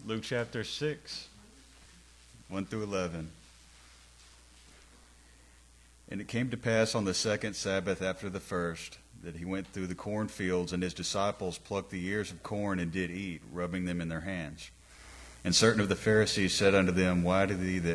Luke chapter 6, 1 through 11. And it came to pass on the second Sabbath after the first, that he went through the cornfields, and his disciples plucked the ears of corn and did eat, rubbing them in their hands. And certain of the Pharisees said unto them, Why do ye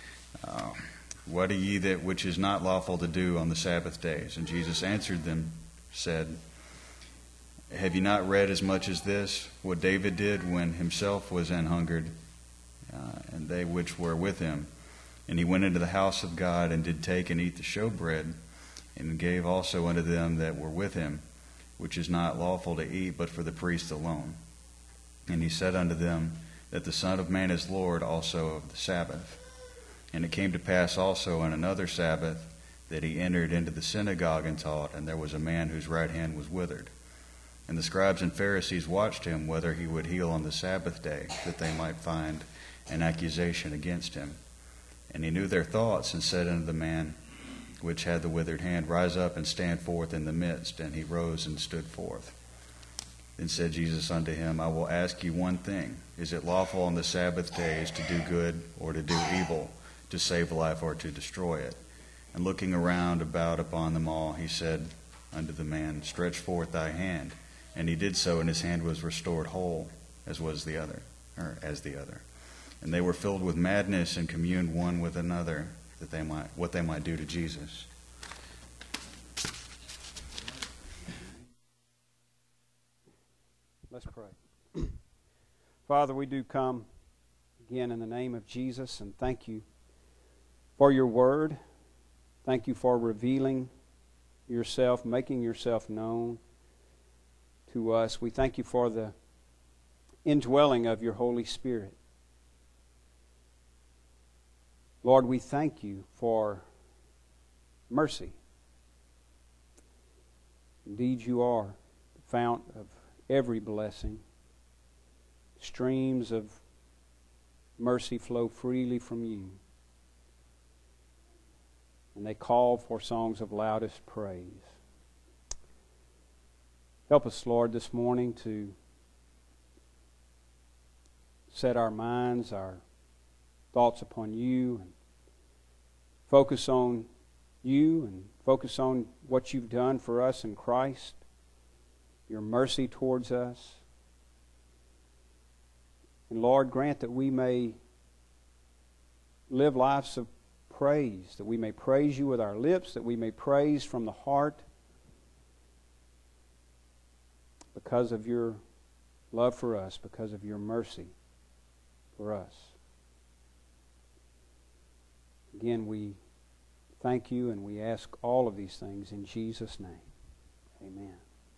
that which is not lawful to do on the Sabbath days? And Jesus answered them, said, Have ye not read as much as this, what David did when himself was an hungered, and they which were with him? And he went into the house of God, and did take and eat the showbread, and gave also unto them that were with him, which is not lawful to eat, but for the priest alone. And he said unto them, that the Son of Man is Lord also of the Sabbath. And it came to pass also on another Sabbath, that he entered into the synagogue and taught, and there was a man whose right hand was withered. And the scribes and Pharisees watched him, whether he would heal on the Sabbath day, that they might find an accusation against him. And he knew their thoughts, and said unto the man which had the withered hand, Rise up and stand forth in the midst. And he rose and stood forth. Then said Jesus unto him, I will ask you one thing. Is it lawful on the Sabbath days to do good or to do evil, to save life or to destroy it? And looking around about upon them all, he said unto the man, Stretch forth thy hand. And he did so, and his hand was restored whole, as the other. And they were filled with madness, and communed one with another, what they might do to Jesus. Let's pray. Father, we do come again in the name of Jesus, and thank you for your word. Thank you for revealing yourself, making yourself known to us. We thank you for the indwelling of your Holy Spirit. Lord, we thank you for mercy. Indeed, you are the fount of every blessing. Streams of mercy flow freely from you, and they call for songs of loudest praise. Help us, Lord, this morning to set our minds, our thoughts upon you, and focus on you, and focus on what you've done for us in Christ, your mercy towards us. And Lord, grant that we may live lives of praise, that we may praise you with our lips, that we may praise from the heart because of your love for us, because of your mercy for us. Again, we thank you, and we ask all of these things in Jesus' name. Amen.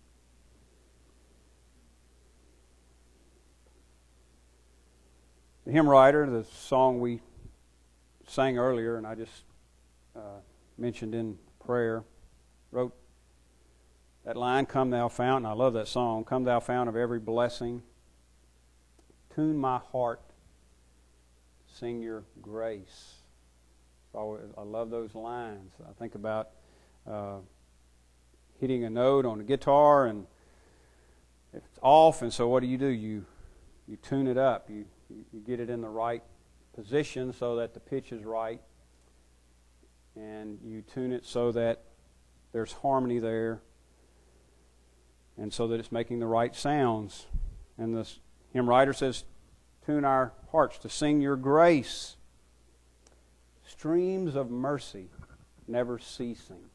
The hymn writer, the song we sang earlier, and I just mentioned in prayer, wrote that line, Come thou fount, and I love that song, Come thou fount of every blessing, tune my heart, sing your grace. I love those lines. I think about hitting a note on a guitar, and it's off, and so what do? You tune it up. You get it in the right position so that the pitch is right, and you tune it so that there's harmony there, and so that it's making the right sounds. And the hymn writer says, tune our hearts to sing your grace. Streams of mercy never ceasing.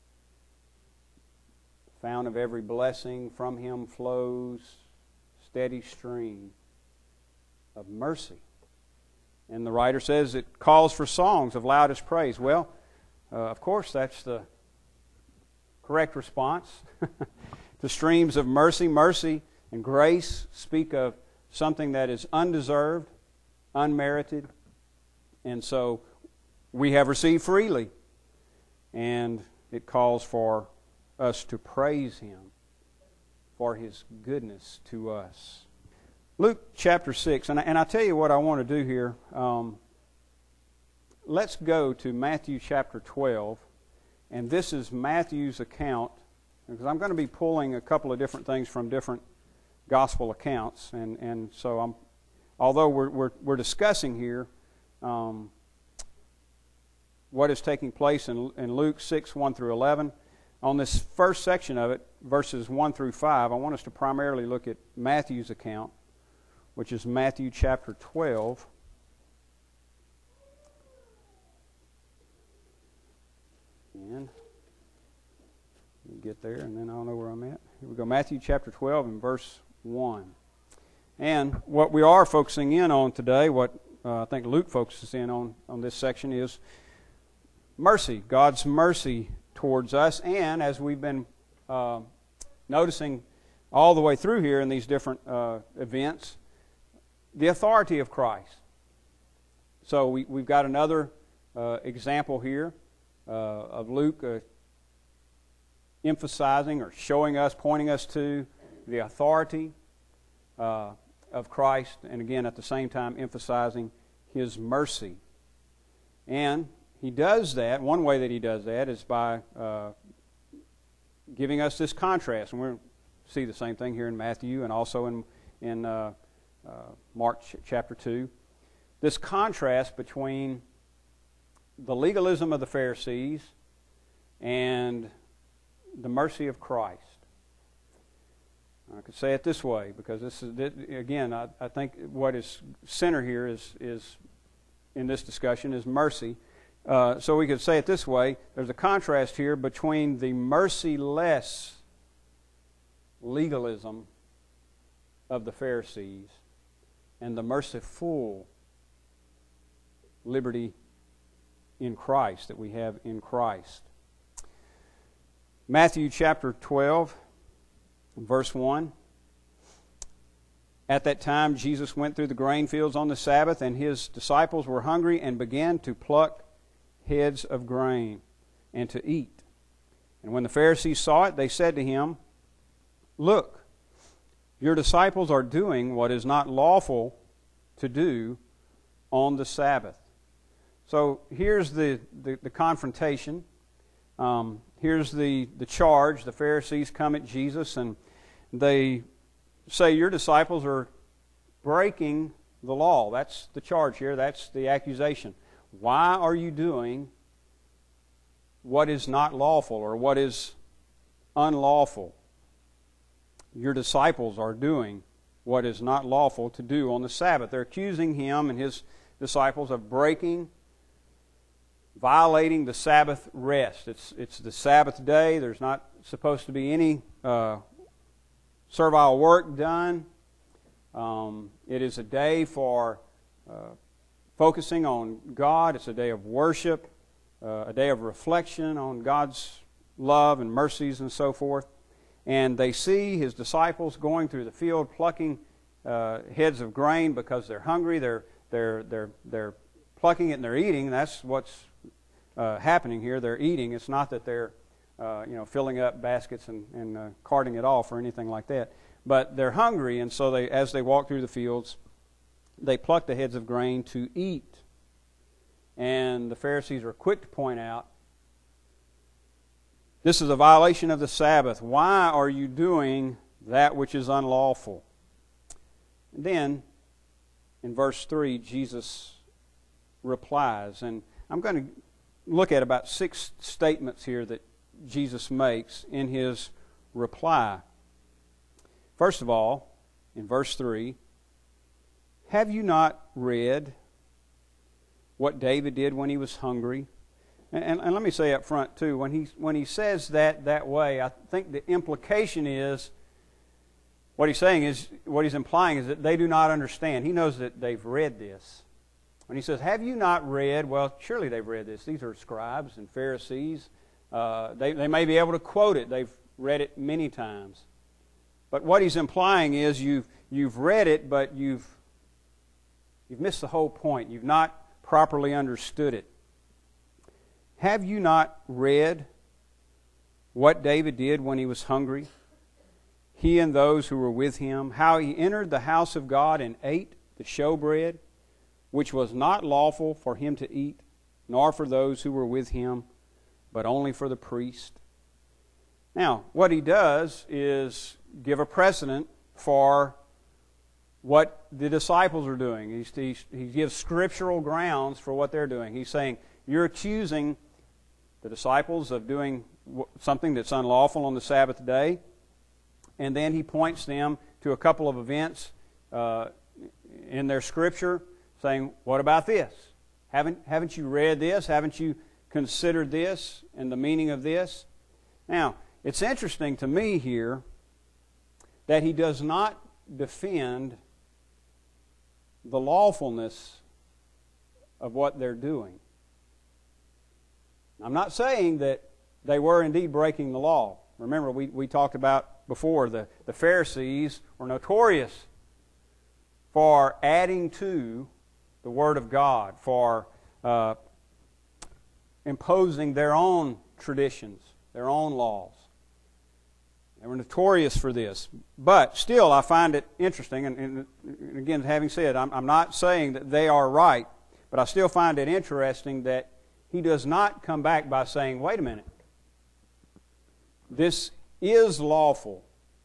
The fount of every blessing, from him flows steady stream of mercy. And the writer says it calls for songs of loudest praise. Well, of course, that's the correct response to streams of mercy. Mercy and grace speak of something that is undeserved, unmerited, and so we have received freely, and it calls for us to praise Him for His goodness to us. Luke chapter 6, and I tell you what I want to do here. Let's go to Matthew chapter 12, and this is Matthew's account, because I'm going to be pulling a couple of different things from different gospel accounts, and so although we're discussing here what is taking place in Luke 6, 1 through 11, on this first section of it, verses 1 through 5, I want us to primarily look at Matthew's account, which is Matthew chapter 12. And let me get there, and then I'll know where I'm at. Here we go, Matthew chapter 12 and verse 1. And what we are focusing in on today, what I think Luke focuses in on this section, is mercy, God's mercy towards us. And as we've been noticing all the way through here in these different events, the authority of Christ. So we've got another example here of Luke emphasizing or showing us, pointing us to the authority of Christ, and again at the same time emphasizing His mercy. And He does that, one way that He does that is by giving us this contrast. And we're going to see the same thing here in Matthew and also in Mark chapter 2. This contrast between the legalism of the Pharisees and the mercy of Christ. I could say it this way, because this is, again, I think what is center here is in this discussion is mercy. So we could say it this way: there's a contrast here between the merciless legalism of the Pharisees and the merciful liberty in Christ that we have in Christ. Matthew chapter 12, verse 1. At that time Jesus went through the grain fields on the Sabbath, and His disciples were hungry and began to pluck heads of grain and to eat. And when the Pharisees saw it, they said to Him, "Look, your disciples are doing what is not lawful to do on the Sabbath." So here's the confrontation. Here's the charge. The Pharisees come at Jesus and they say, your disciples are breaking the law. That's the charge here. That's the accusation. Why are you doing what is not lawful or what is unlawful? Your disciples are doing what is not lawful to do on the Sabbath. They're accusing Him and His disciples of violating the Sabbath rest. It's the Sabbath day. There's not supposed to be any servile work done. It is a day for focusing on God. It's a day of worship, a day of reflection on God's love and mercies and so forth. And they see His disciples going through the field plucking heads of grain because they're hungry. They're plucking it and they're eating. That's what's happening here. They're eating. It's not that they're filling up baskets and carting it off or anything like that. But they're hungry, and so as they walk through the fields, they pluck the heads of grain to eat. And the Pharisees are quick to point out, this is a violation of the Sabbath. Why are you doing that which is unlawful? And then, in verse 3, Jesus replies. And I'm going to look at about 6 statements here that Jesus makes in His reply. First of all, in verse 3, have you not read what David did when he was hungry? And let me say up front too, when he says that way, I think the implication is, what he's implying is that they do not understand. He knows that they've read this. When he says, have you not read? Well, surely they've read this. These are scribes and Pharisees. They may be able to quote it. They've read it many times. But what he's implying is you've read it, but you've missed the whole point. You've not properly understood it. Have you not read what David did when he was hungry? He and those who were with him, how he entered the house of God and ate the showbread, which was not lawful for him to eat, nor for those who were with him, but only for the priest. Now, what he does is give a precedent for what the disciples are doing. He gives scriptural grounds for what they're doing. He's saying, you're accusing the disciples of doing something that's unlawful on the Sabbath day. And then he points them to a couple of events in their scripture, saying, what about this? Haven't you read this? Haven't you considered this and the meaning of this? Now, it's interesting to me here that he does not defend the lawfulness of what they're doing. I'm not saying that they were indeed breaking the law. Remember, we talked about before, the Pharisees were notorious for adding to the Word of God, for imposing their own traditions, their own laws. They were notorious for this. But still, I find it interesting, and again, having said, I'm not saying that they are right, but I still find it interesting that he does not come back by saying, wait a minute, this is lawful.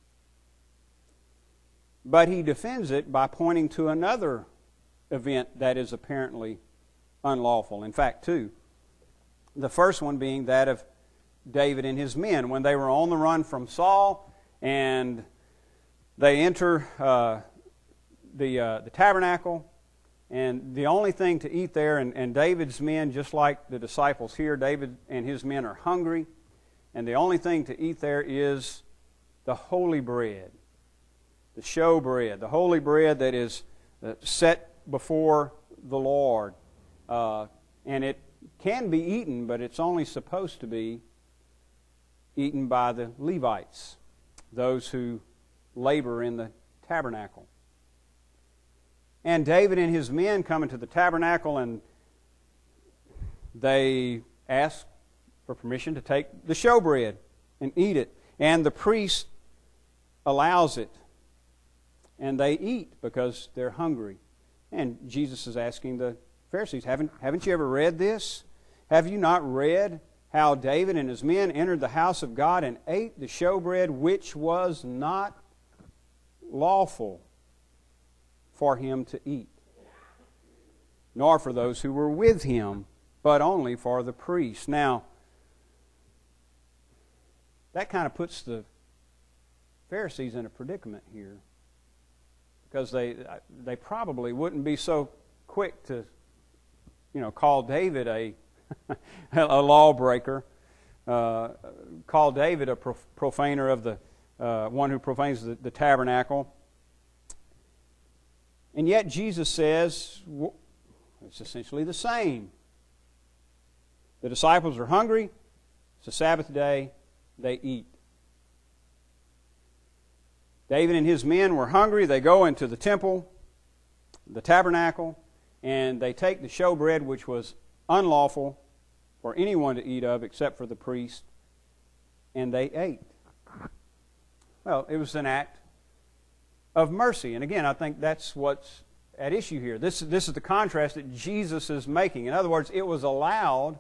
But he defends it by pointing to another event that is apparently unlawful. In fact, two. The first one being that of David and his men. When they were on the run from Saul and they enter the tabernacle, and the only thing to eat there, and David's men, just like the disciples here, David and his men are hungry, and the only thing to eat there is the holy bread, the show bread, the holy bread that is set before the Lord. And it can be eaten, but it's only supposed to be eaten by the Levites, those who labor in the tabernacle. And David and his men come into the tabernacle, and they ask for permission to take the showbread and eat it. And the priest allows it. And they eat because they're hungry. And Jesus is asking the Pharisees, haven't you ever read this? Have you not read how David and his men entered the house of God and ate the showbread, which was not lawful for him to eat, nor for those who were with him, but only for the priests? Now, that kind of puts the Pharisees in a predicament here, because they probably wouldn't be so quick to, call David a lawbreaker, call David a profaner of the one who profanes the tabernacle. And yet Jesus says it's essentially the same. The disciples are hungry. It's a Sabbath day. They eat. David and his men were hungry. They go into the temple, the tabernacle, and they take the showbread, which was unlawful for anyone to eat of except for the priest, and they ate. Well, it was an act of mercy. And again, I think that's what's at issue here. This is the contrast that Jesus is making. In other words, it was allowed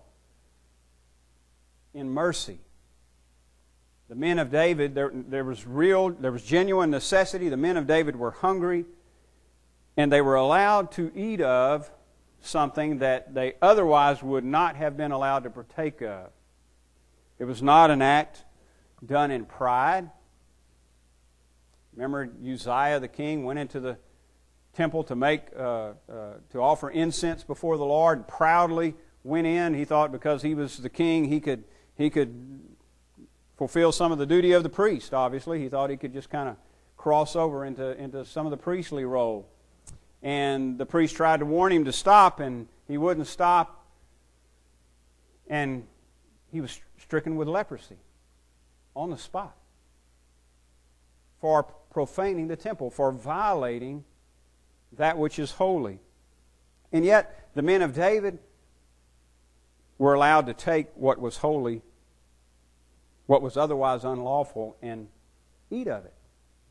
in mercy. The men of David, there was genuine necessity. The men of David were hungry, and they were allowed to eat of something that they otherwise would not have been allowed to partake of. It was not an act done in pride. Remember, Uzziah the king went into the temple to offer incense before the Lord, and proudly went in. He thought because he was the king, he could fulfill some of the duty of the priest. Obviously, he thought he could just kind of cross over into some of the priestly role. And the priest tried to warn him to stop, and he wouldn't stop. And he was stricken with leprosy on the spot for profaning the temple, for violating that which is holy. And yet, the men of David were allowed to take what was holy, what was otherwise unlawful, and eat of it.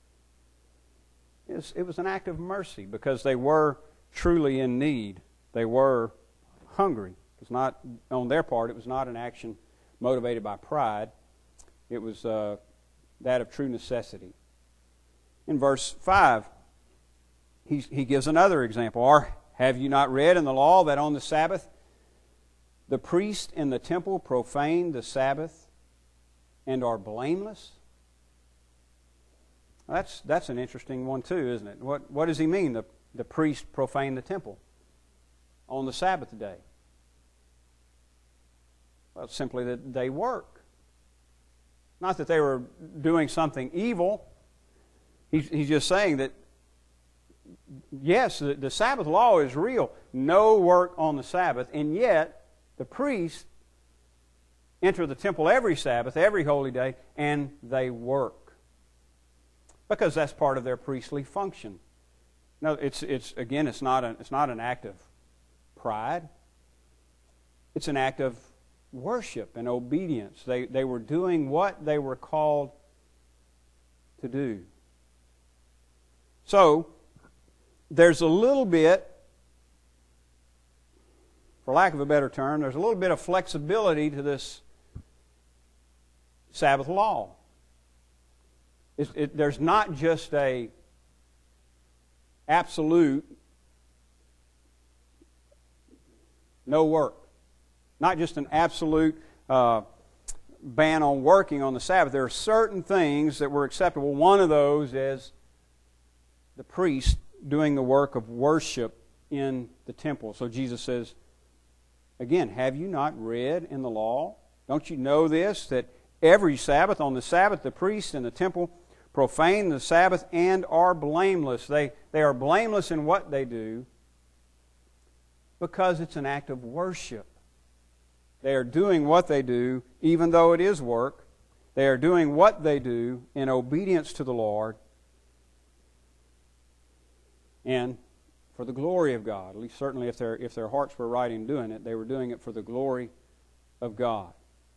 It was an act of mercy because they were truly in need. They were hungry. It was not, on their part, it was not an action motivated by pride. It was that of true necessity. In verse 5, he gives another example. Or have you not read in the law that on the Sabbath the priests in the temple profane the Sabbath and are blameless? That's an interesting one too, isn't it? What does he mean, the priest profane the temple on the Sabbath day? Well, simply that they work. Not that they were doing something evil. He's just saying that, yes, the Sabbath law is real. No work on the Sabbath, and yet the priests enter the temple every Sabbath, every holy day, and they work. Because that's part of their priestly function. No, it's not an act of pride. It's an act of worship and obedience. They were doing what they were called to do. So, there's a little bit, for lack of a better term, there's a little bit of flexibility to this Sabbath law. There's not just a absolute no work. Not just an absolute ban on working on the Sabbath. There are certain things that were acceptable. One of those is the priest doing the work of worship in the temple. So Jesus says, again, have you not read in the law? Don't you know this, that every Sabbath, on the Sabbath, the priest in the temple profane the Sabbath and are blameless. They are blameless in what they do because it's an act of worship. They are doing what they do, even though it is work. They are doing what they do in obedience to the Lord and for the glory of God. At least certainly if their hearts were right in doing it, they were doing it for the glory of God.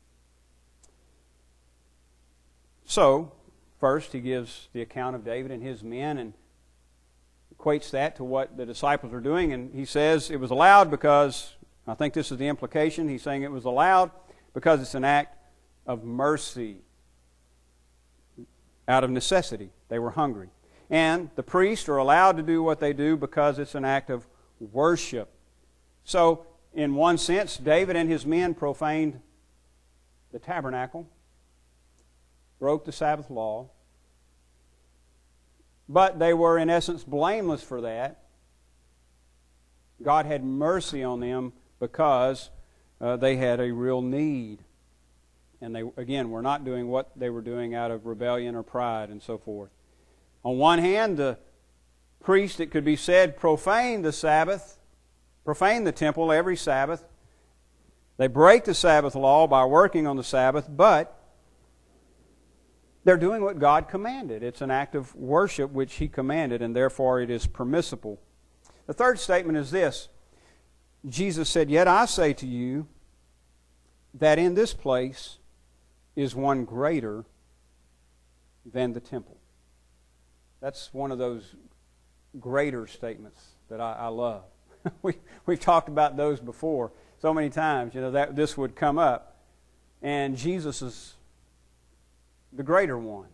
So, first, he gives the account of David and his men and equates that to what the disciples are doing. And he says it was allowed because, I think this is the implication, he's saying it was allowed because it's an act of mercy out of necessity. They were hungry. And the priests are allowed to do what they do because it's an act of worship. So, in one sense, David and his men profaned the tabernacle, broke the Sabbath law, but they were in essence blameless for that. God had mercy on them because they had a real need. And they, again, were not doing what they were doing out of rebellion or pride and so forth. On one hand, the priest, it could be said, profaned the Sabbath, profaned the temple every Sabbath. They break the Sabbath law by working on the Sabbath, but they're doing what God commanded. It's an act of worship which He commanded, and therefore it is permissible. The third statement is this. Jesus said, "Yet I say to you that in this place is one greater than the temple." That's one of those greater statements that I love. We've talked about those before so many times, that this would come up. And Jesus is the greater one.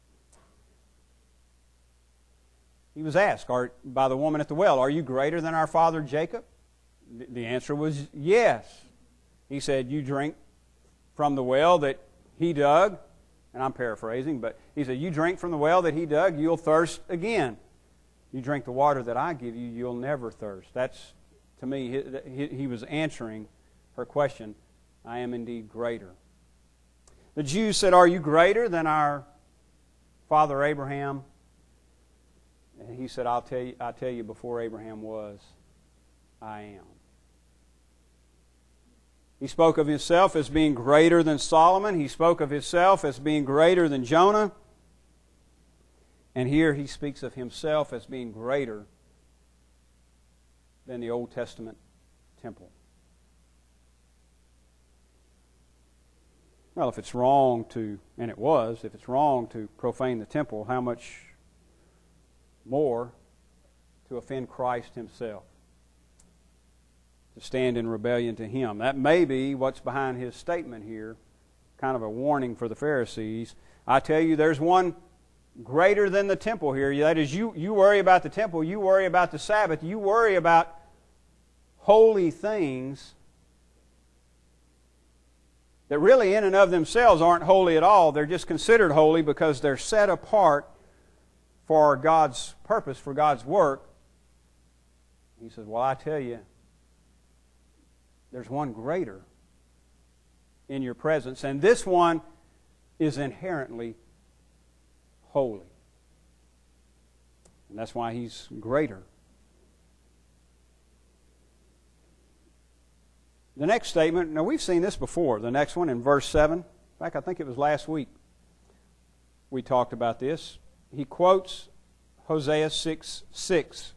He was asked by the woman at the well, "Are you greater than our father Jacob?" The answer was yes. He said, "You drink from the well that he dug." And I'm paraphrasing, but he said, "You drink from the well that he dug, you'll thirst again. You drink the water that I give you, you'll never thirst." That's, to me, he was answering her question, "I am indeed greater." The Jews said, "Are you greater than our father Abraham?" And he said, I'll tell you before Abraham was, I am. He spoke of himself as being greater than Solomon. He spoke of himself as being greater than Jonah. And here he speaks of himself as being greater than the Old Testament temple. Well, if it's wrong to, and it was, if it's wrong to profane the temple, how much more to offend Christ Himself? To stand in rebellion to Him. That may be what's behind his statement here, kind of a warning for the Pharisees. I tell you, there's one greater than the temple here. That is, you worry about the temple, you worry about the Sabbath, you worry about holy things that really in and of themselves aren't holy at all. They're just considered holy because they're set apart for God's purpose, for God's work. He says, well, I tell you, there's one greater in your presence, and this one is inherently holy. And that's why He's greater. The next statement, now we've seen this before, the next one in verse 7. In fact, I think it was last week we talked about this. He quotes Hosea 6:6.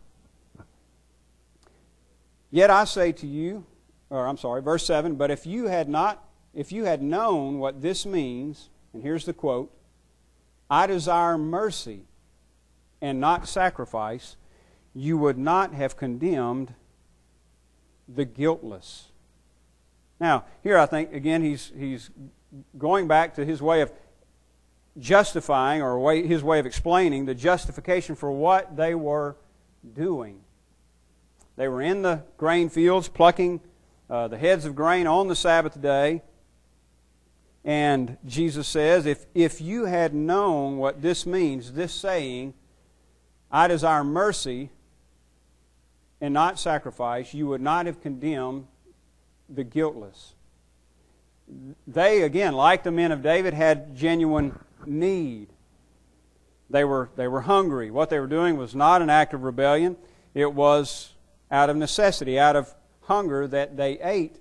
Yet I say to you, verse 7, but if you had known what this means, and here's the quote, I desire mercy and not sacrifice, you would not have condemned the guiltless. Now, here I think, again, he's going back to his way of justifying, or his way of explaining the justification for what they were doing. They were in the grain fields plucking the heads of grain on the Sabbath day. And Jesus says, if you had known what this means, this saying, I desire mercy and not sacrifice, you would not have condemned the guiltless. They, again, like the men of David, had genuine need. They were hungry. What they were doing was not an act of rebellion. It was out of necessity, out of hunger that they ate.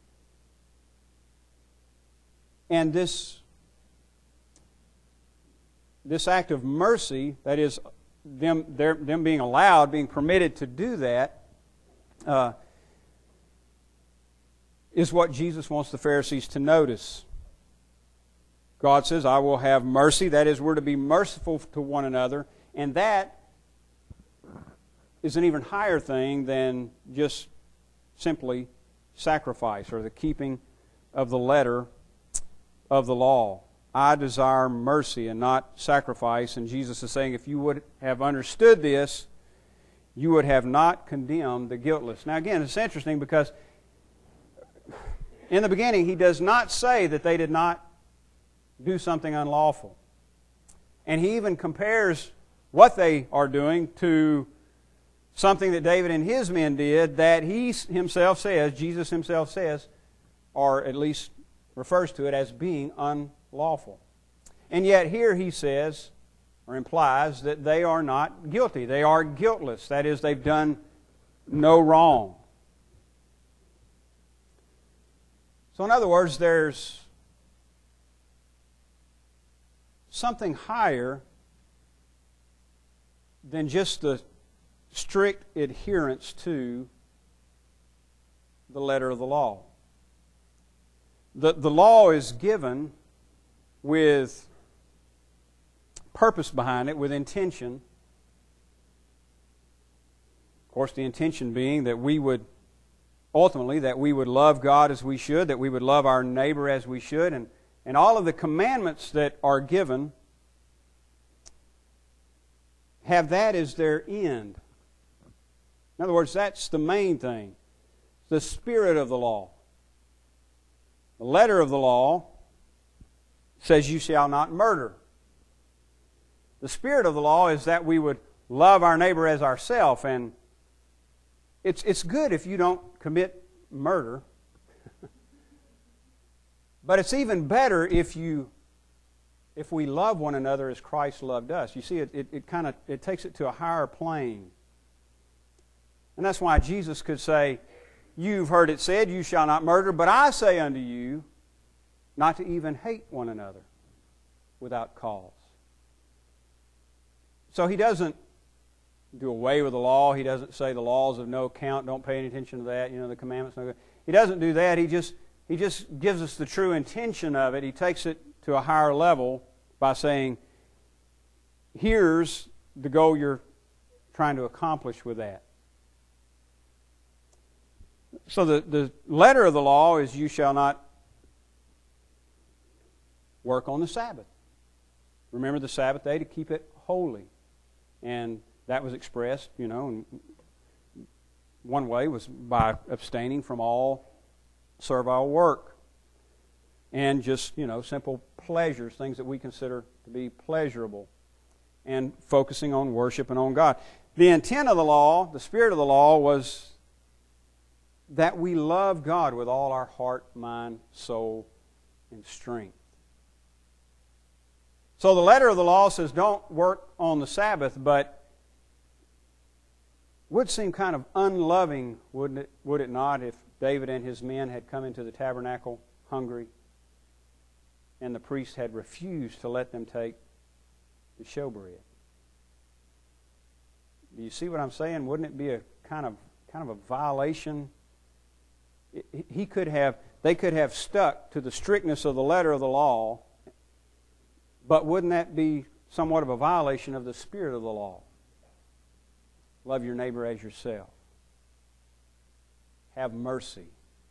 And this act of mercy, that is, them being allowed, being permitted to do that, is what Jesus wants the Pharisees to notice. God says, I will have mercy. That is, we're to be merciful to one another. And that is an even higher thing than just simply sacrifice or the keeping of the letter of the law. I desire mercy and not sacrifice. And Jesus is saying, if you would have understood this, you would have not condemned the guiltless. Now again, it's interesting because in the beginning, He does not say that they did not do something unlawful. And He even compares what they are doing to something that David and his men did that He Himself says, Jesus Himself says, or at least refers to it as being unlawful. And yet here He says, or implies, that they are not guilty. They are guiltless. That is, they've done no wrong. So in other words, there's something higher than just the strict adherence to the letter of the law. The law is given with purpose behind it, with intention. Of course, the intention being that we would ultimately, that we would love God as we should, that we would love our neighbor as we should, and all of the commandments that are given have that as their end. In other words, that's the main thing. The spirit of the law. The letter of the law says, you shall not murder. The spirit of the law is that we would love our neighbor as ourselves, and it's good if you don't commit murder. But it's even better if we love one another as Christ loved us. You see, it takes it to a higher plane. And that's why Jesus could say, you've heard it said, you shall not murder, but I say unto you, not to even hate one another without cause. So He doesn't do away with the law. He doesn't say the law's of no account, don't pay any attention to that, the commandments no good. He doesn't do that. He just gives us the true intention of it. He takes it to a higher level by saying, here's the goal you're trying to accomplish with that. So the letter of the law is, you shall not work on the Sabbath. Remember the Sabbath day to keep it holy. And that was expressed, and one way was by abstaining from all servile work and just, simple pleasures, things that we consider to be pleasurable, and focusing on worship and on God. The intent of the law, the spirit of the law, was that we love God with all our heart, mind, soul, and strength. So the letter of the law says don't work on the Sabbath, but would seem kind of unloving, would it not, if David and his men had come into the tabernacle hungry and the priest had refused to let them take the showbread. Do you see what I'm saying? Wouldn't it be a kind of a violation? They could have stuck to the strictness of the letter of the law, but wouldn't that be somewhat of a violation of the spirit of the law? Love your neighbor as yourself. Have mercy.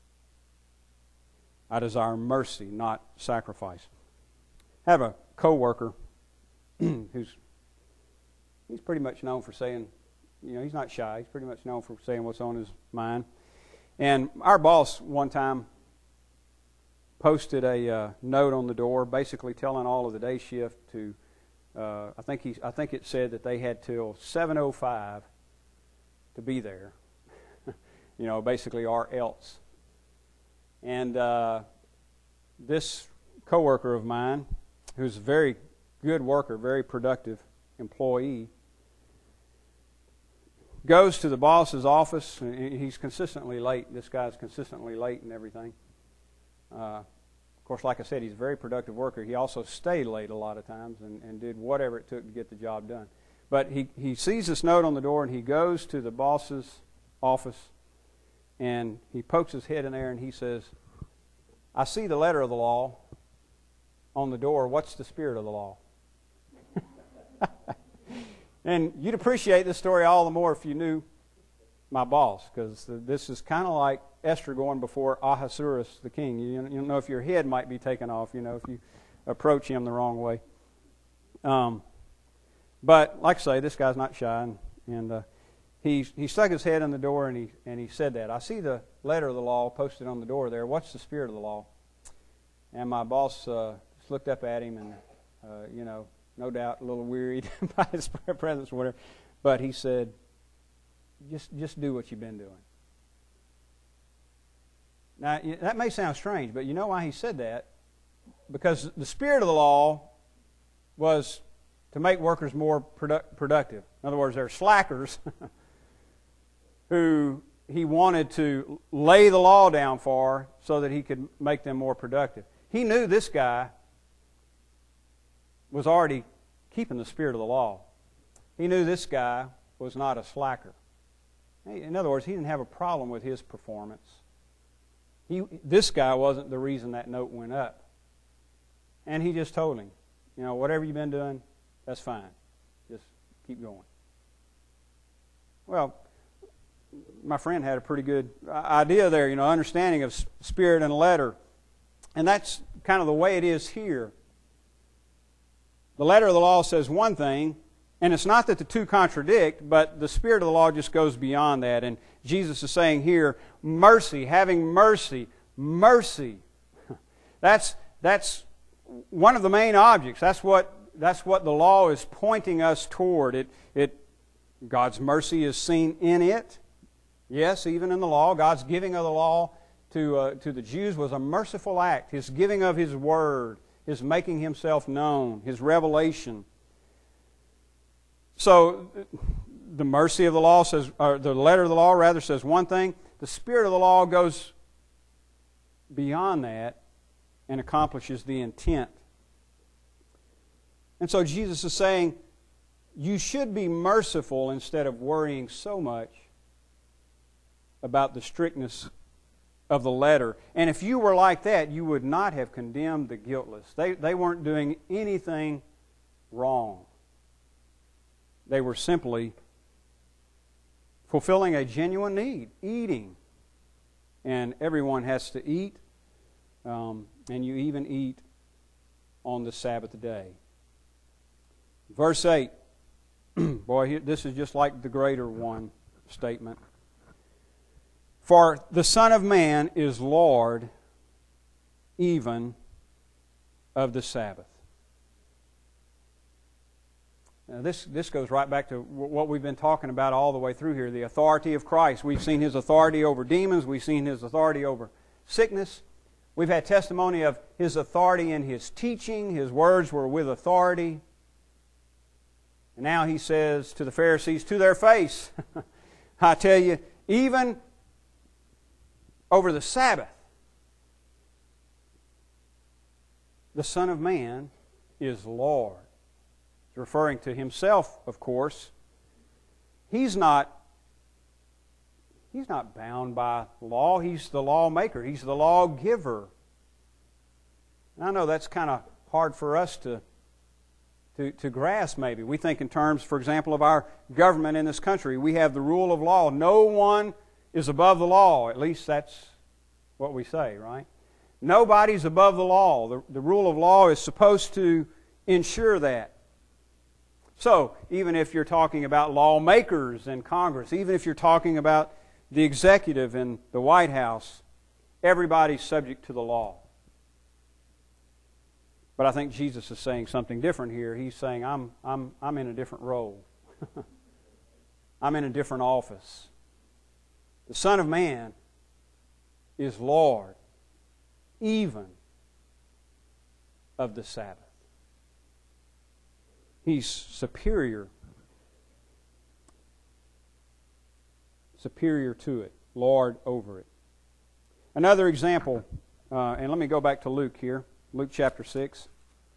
I desire mercy, not sacrifice. I have a co-worker he's pretty much known for saying, he's not shy. He's pretty much known for saying what's on his mind. And our boss one time posted a note on the door, basically telling all of the day shift to. I think it said that they had till 7:05 to be there. Basically, or else. And this coworker of mine, who's a very good worker, very productive employee, goes to the boss's office. He's consistently late. This guy's consistently late and everything. Of course, like I said, he's a very productive worker. He also stayed late a lot of times and did whatever it took to get the job done. But he sees this note on the door, and he goes to the boss's office, and he pokes his head in there, and he says, I see the letter of the law on the door. What's the spirit of the law? And you'd appreciate this story all the more if you knew my boss, because this is kind of like Esther going before Ahasuerus the king. You know if your head might be taken off, if you approach him the wrong way. But like I say, this guy's not shy, and he stuck his head in the door and he said that. I see the letter of the law posted on the door there. What's the spirit of the law? And my boss just looked up at him and, no doubt a little wearied by his presence or whatever. But he said, just do what you've been doing. Now, that may sound strange, but you know why he said that? Because the spirit of the law was to make workers more productive. In other words, they're slackers who he wanted to lay the law down for so that he could make them more productive. He knew this guy was already keeping the spirit of the law. He knew this guy was not a slacker. In other words, he didn't have a problem with his performance. This guy wasn't the reason that note went up. And he just told him, whatever you've been doing, that's fine. Just keep going. Well, my friend had a pretty good idea there, understanding of spirit and letter. And that's kind of the way it is here. The letter of the law says one thing, and it's not that the two contradict, but the spirit of the law just goes beyond that. And Jesus is saying here, mercy, having mercy, mercy. That's one of the main objects. That's what the law is pointing us toward. God's mercy is seen in it. Yes, even in the law, God's giving of the law to the Jews was a merciful act. His giving of His Word, His making Himself known, His revelation. So the mercy of the law says, or the letter of the law rather says one thing. The spirit of the law goes beyond that and accomplishes the intent. And so Jesus is saying, you should be merciful instead of worrying so much about the strictness of the letter. And if you were like that, you would not have condemned the guiltless. They weren't doing anything wrong. They were simply fulfilling a genuine need, eating. And everyone has to eat, and you even eat on the Sabbath day. Verse 8, Boy, this is just like the greater one statement. For the Son of Man is Lord even of the Sabbath. Now this goes right back to what we've been talking about all the way through here, the authority of Christ. We've seen His authority over demons. We've seen His authority over sickness. We've had testimony of His authority in His teaching. His words were with authority. And now He says to the Pharisees, to their face, I tell you, even over the Sabbath, the Son of Man is Lord. He's referring to Himself, of course. He's not bound by law. He's the lawmaker. He's the lawgiver. And I know that's kind of hard for us to grasp, maybe. We think in terms, for example, of our government in this country. We have the rule of law. No one is above the law. At least that's what we say, right? Nobody's above the law. The rule of law is supposed to ensure that. So, even if you're talking about lawmakers in Congress, even if you're talking about the executive in the White House, everybody's subject to the law. But I think Jesus is saying something different here. He's saying, I'm in a different role. I'm in a different office. The Son of Man is Lord, even of the Sabbath. He's superior to it, Lord over it. Another example, and let me go back to Luke here, Luke chapter 6.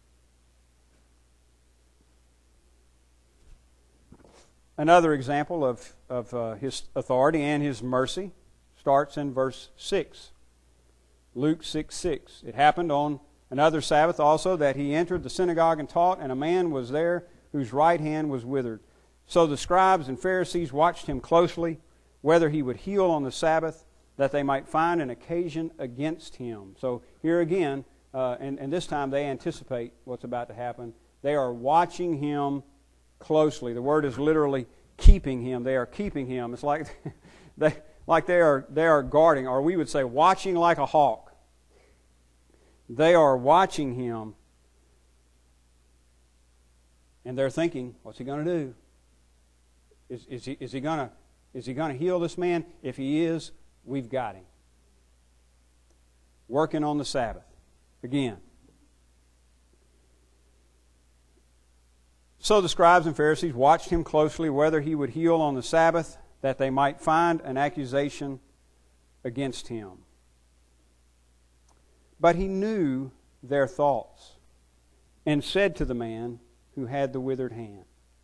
Another example of His authority and His mercy starts in verse 6. Luke 6:6. It happened on another Sabbath also that He entered the synagogue and taught, and a man was there whose right hand was withered. So the scribes and Pharisees watched Him closely, whether He would heal on the Sabbath, that they might find an occasion against Him. So here again, and this time they anticipate what's about to happen. They are watching Him closely. The word is literally keeping Him. They are keeping Him. It's like they are guarding, or we would say watching like a hawk. They are watching Him, and they're thinking, what's He going to do? Is he going to heal this man? If He is, we've got him. Working on the Sabbath. Again. So the scribes and Pharisees watched Him closely, whether He would heal on the Sabbath, that they might find an accusation against Him. But He knew their thoughts, and said to the man who had the withered hand,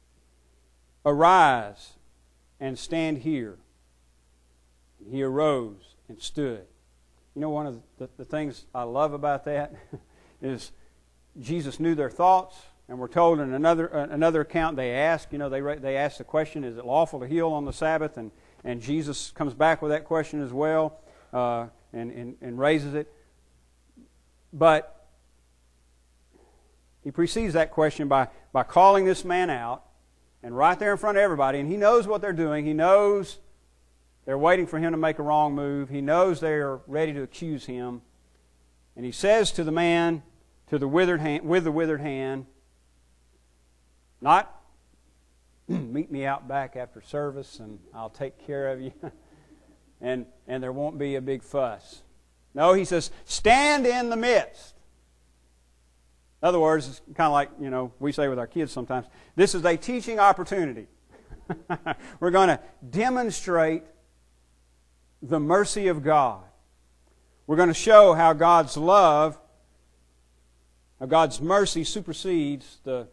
Arise and stand here. And he arose and stood. You know, one of the things I love about that is Jesus knew their thoughts, and we're told in another account they asked, they asked the question, is it lawful to heal on the Sabbath? And Jesus comes back with that question as well, and raises it. But He precedes that question by calling this man out, and right there in front of everybody, and He knows what they're doing. He knows they're waiting for Him to make a wrong move. He knows they're ready to accuse Him. And He says to the man with the withered hand, not meet me out back after service and I'll take care of you and there won't be a big fuss. No, He says, stand in the midst. In other words, it's kind of like, we say with our kids sometimes, this is a teaching opportunity. We're going to demonstrate the mercy of God. We're going to show how God's love, how God's mercy supersedes the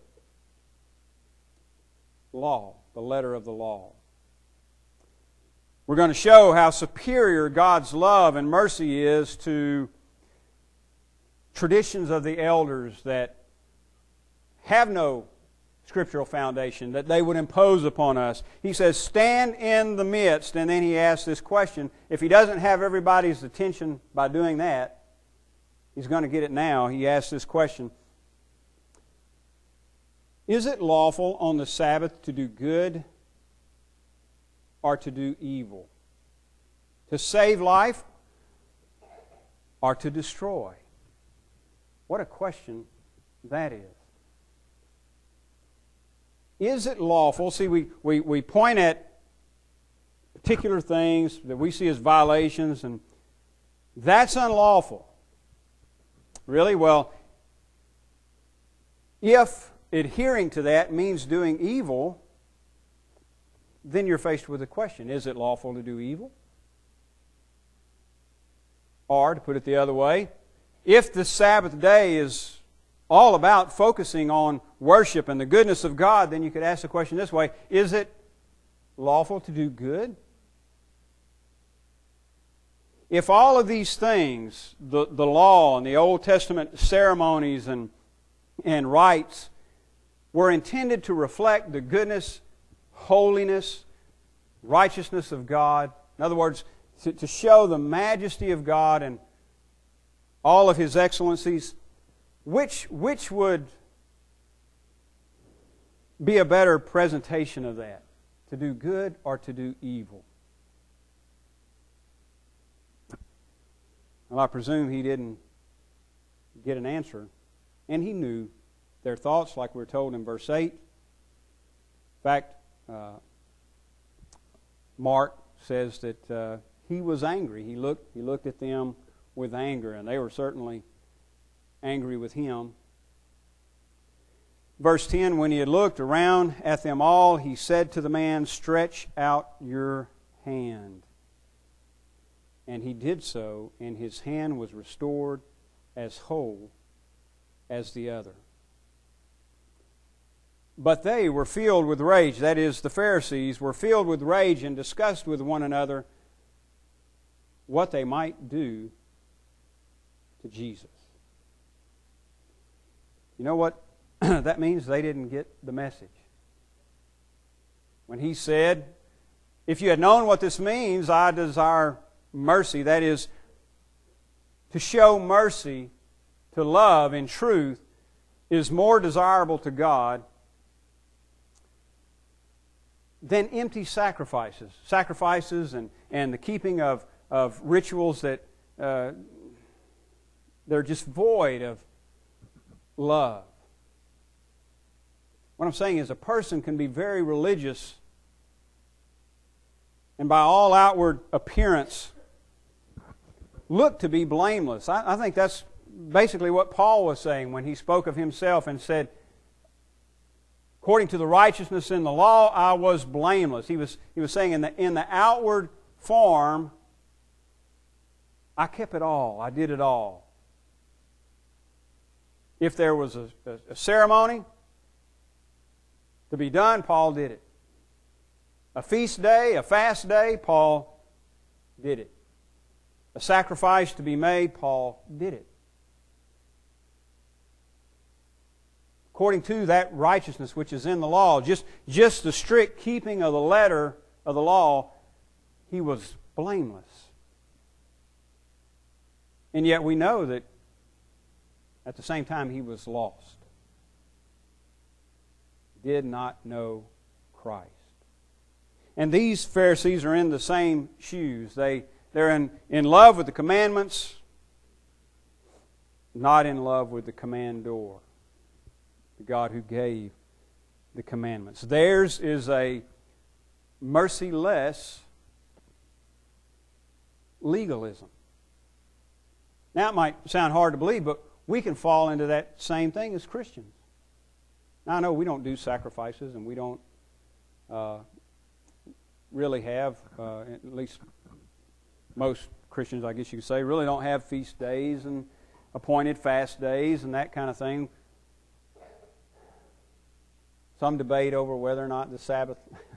law, the letter of the law. We're going to show how superior God's love and mercy is to traditions of the elders that have no scriptural foundation, that they would impose upon us. He says, stand in the midst, and then He asks this question. If He doesn't have everybody's attention by doing that, He's going to get it now. He asks this question, Is it lawful on the Sabbath to do good or to do evil? To save life or to destroy? What a question that is. Is it lawful? See, we point at particular things that we see as violations, and that's unlawful. Really? Well, if adhering to that means doing evil, then you're faced with a question. Is it lawful to do evil? Or, to put it the other way, if the Sabbath day is all about focusing on worship and the goodness of God, then you could ask the question this way: is it lawful to do good? If all of these things, the law and the Old Testament ceremonies and rites, were intended to reflect the goodness, holiness, righteousness of God, in other words, to show the majesty of God and all of His excellencies, which would be a better presentation of that? To do good or to do evil? Well, I presume he didn't get an answer, and he knew their thoughts, like we're told in verse 8. In fact, Mark says that he was angry. He looked at them with anger, and they were certainly angry with him. Verse 10, when he had looked around at them all, he said to the man, "Stretch out your hand." And he did so, and his hand was restored as whole as the other. But they were filled with rage, that is, the Pharisees were filled with rage and discussed with one another what they might do to Jesus. You know what that means? They didn't get the message. When he said, "If you had known what this means, I desire mercy," that is, to show mercy, to love in truth, is more desirable to God than empty sacrifices. Sacrifices and the keeping of rituals that they're just void of love. What I'm saying is a person can be very religious and by all outward appearance look to be blameless. I think that's basically what Paul was saying when he spoke of himself and said, according to the righteousness in the law, I was blameless. He was saying in the outward form, I kept it all. I did it all. If there was a ceremony to be done, Paul did it. A feast day, a fast day, Paul did it. A sacrifice to be made, Paul did it. According to that righteousness which is in the law, just the strict keeping of the letter of the law, he was blameless. And yet we know that at the same time he was lost. Did not know Christ. And these Pharisees are in the same shoes. They're in love with the commandments, not in love with the commandor, the God who gave the commandments. Theirs is a merciless legalism. Now, it might sound hard to believe, but we can fall into that same thing as Christians. Now, I know we don't do sacrifices, and we don't really have, at least most Christians, I guess you could say, really don't have feast days and appointed fast days and that kind of thing. Some debate over whether or not the Sabbath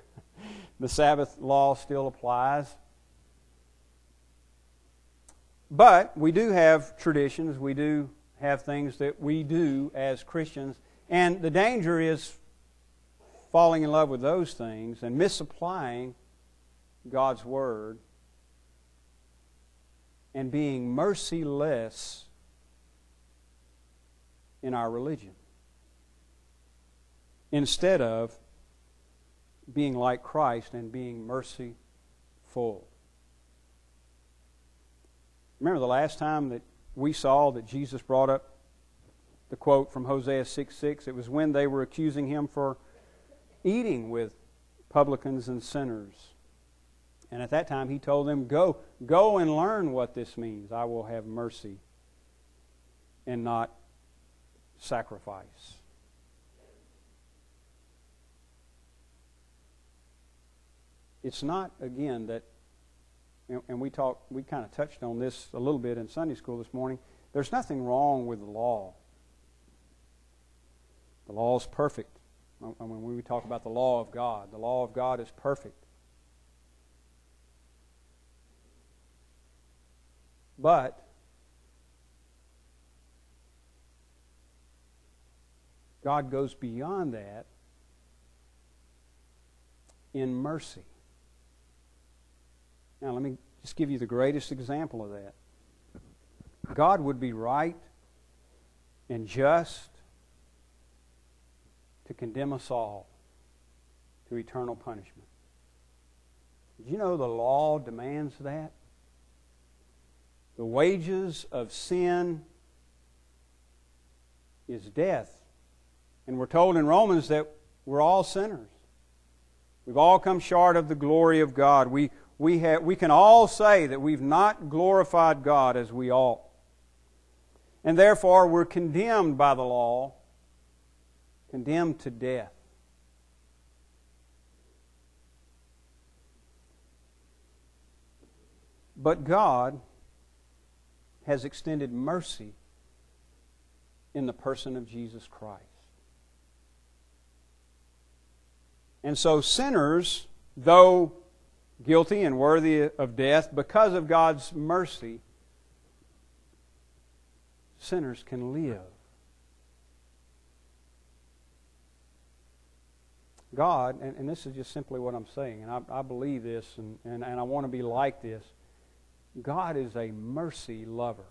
law still applies. But we do have traditions. We do have things that we do as Christians. And the danger is falling in love with those things and misapplying God's Word and being merciless in our religion. instead of being like Christ and being merciful. Remember the last time that we saw that Jesus brought up the quote from Hosea 6:6? It was when they were accusing him for eating with publicans and sinners. And at that time he told them, go and learn what this means. I will have mercy and not sacrifice. It's not, again, that, and we kind of touched on this a little bit in Sunday school this morning, there's nothing wrong with the law. The law is perfect. When we talk about the law of God is perfect. But God goes beyond that in mercy. Now, let me just give you the greatest example of that. God would be right and just to condemn us all to eternal punishment. Did you know the law demands that? The wages of sin is death. And we're told in Romans that we're all sinners. We've all come short of the glory of God. We can all say that we've not glorified God as we ought. And therefore we're condemned by the law, condemned to death. But God has extended mercy in the person of Jesus Christ. And so sinners, though guilty and worthy of death, because of God's mercy, sinners can live. God, and this is just simply what I'm saying, and I believe this, and I want to be like this, God is a mercy lover.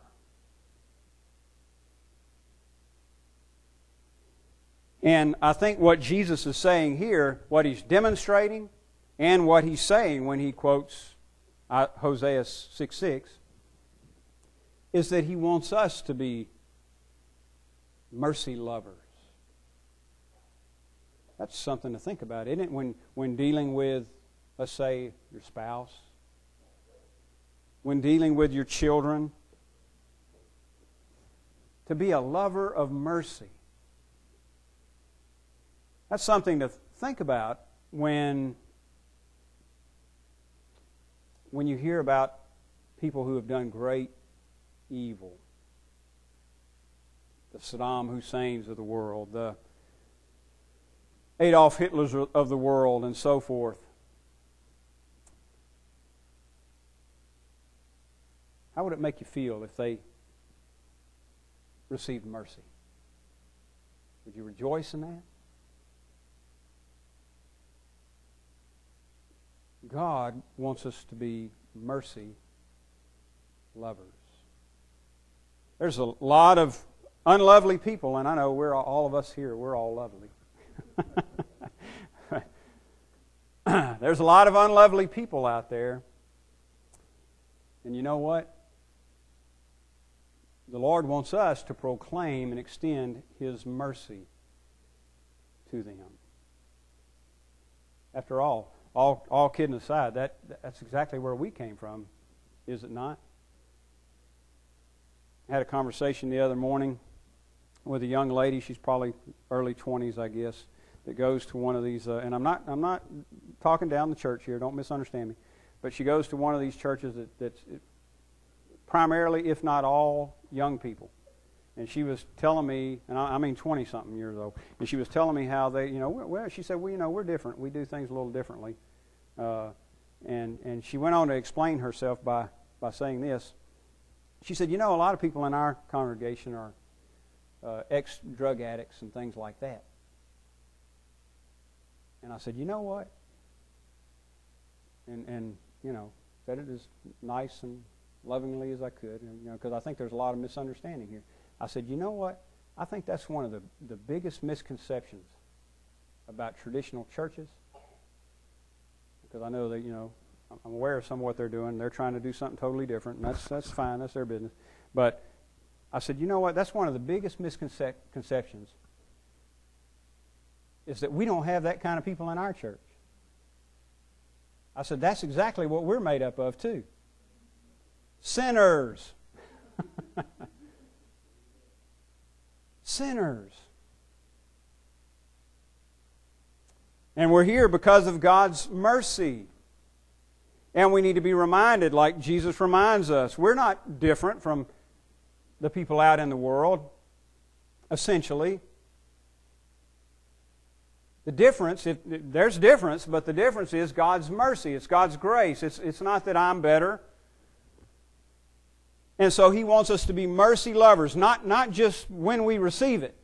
And I think what Jesus is saying here, what He's demonstrating, and what He's saying when He quotes Hosea 6:6, is that He wants us to be mercy lovers. That's something to think about, isn't it? When dealing with, let's say, your spouse, when dealing with your children, to be a lover of mercy. That's something to think about when you hear about people who have done great evil. The Saddam Husseins of the world, the Adolf Hitlers of the world, and so forth. How would it make you feel if they received mercy? Would you rejoice in that? God wants us to be mercy lovers. There's a lot of unlovely people, and I know all of us here, we're all lovely. There's a lot of unlovely people out there. And you know what? The Lord wants us to proclaim and extend His mercy to them. After all kidding aside, that's exactly where we came from, is it not? I had a conversation the other morning with a young lady. She's probably early 20s, I guess, that goes to one of these. And I'm not talking down the church here. Don't misunderstand me. But she goes to one of these churches that's primarily, if not all, young people. And she was telling me, and I mean 20-something years old, and she was telling me how they, she said, we're different. We do things a little differently. And she went on to explain herself by saying this. She said, a lot of people in our congregation are ex-drug addicts and things like that. And I said, you know what? And said it as nice and lovingly as I could, because I think there's a lot of misunderstanding here. I said, you know what? I think that's one of the biggest misconceptions about traditional churches, because I know that, I'm aware of some of what they're doing. They're trying to do something totally different, and that's fine. That's their business. But I said, you know what? That's one of the biggest misconceptions, is that we don't have that kind of people in our church. I said, that's exactly what we're made up of, too. Sinners. Sinners. And we're here because of God's mercy. And we need to be reminded, like Jesus reminds us, we're not different from the people out in the world, essentially. The difference, there's difference, but the difference is God's mercy. It's God's grace. It's not that I'm better. And so He wants us to be mercy lovers, not just when we receive it,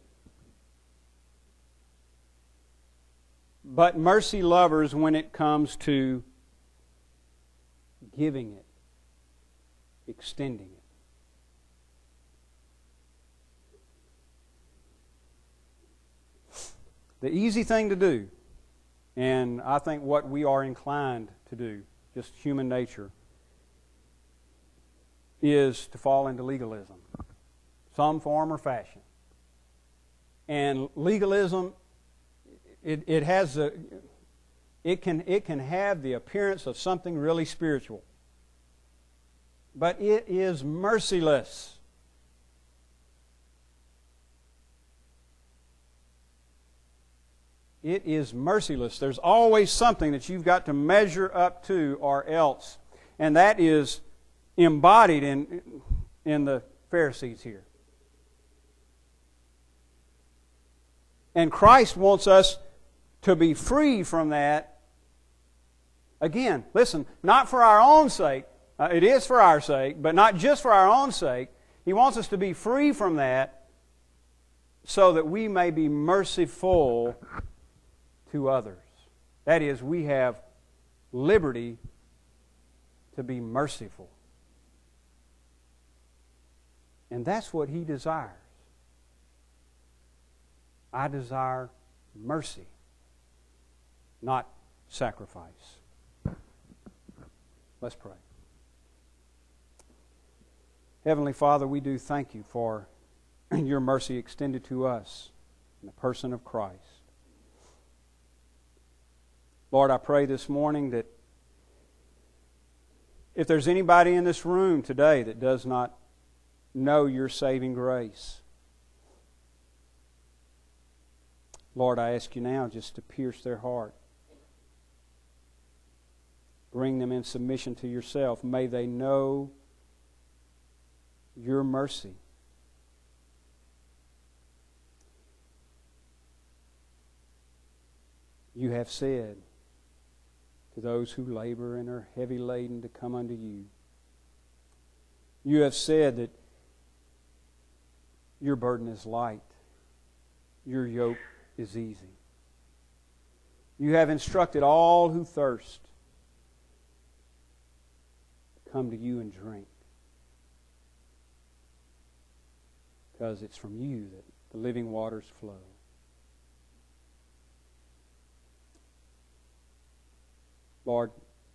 but mercy lovers when it comes to giving it, extending it. The easy thing to do, and I think what we are inclined to do, just human nature, is to fall into legalism, some form or fashion. And legalism, it can have the appearance of something really spiritual, but it is merciless. It is merciless. There's always something that you've got to measure up to or else. And that is embodied in the Pharisees here. And Christ wants us to be free from that. Again, listen, not for our own sake. It is for our sake, but not just for our own sake. He wants us to be free from that so that we may be merciful to others. That is, we have liberty to be merciful. And that's what He desires. I desire mercy, not sacrifice. Let's pray. Heavenly Father, we do thank You for Your mercy extended to us in the person of Christ. Lord, I pray this morning that if there's anybody in this room today that does not know Your saving grace, Lord, I ask You now just to pierce their heart. Bring them in submission to Yourself. May they know Your mercy. You have said to those who labor and are heavy laden to come unto You. You have said that Your burden is light. Your yoke is easy. You have instructed all who thirst to come to You and drink, because it's from You that the living waters flow. Lord,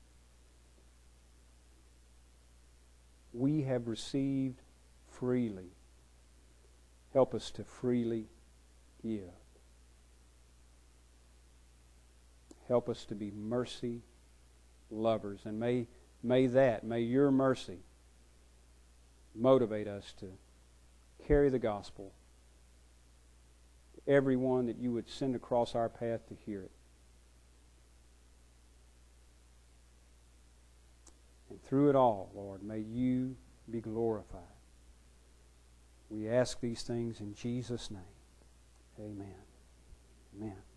we have received freely. Help us to freely give. Help us to be mercy lovers. And may Your mercy motivate us to carry the gospel to everyone that You would send across our path to hear it. And through it all, Lord, may You be glorified. We ask these things in Jesus' name. Amen. Amen.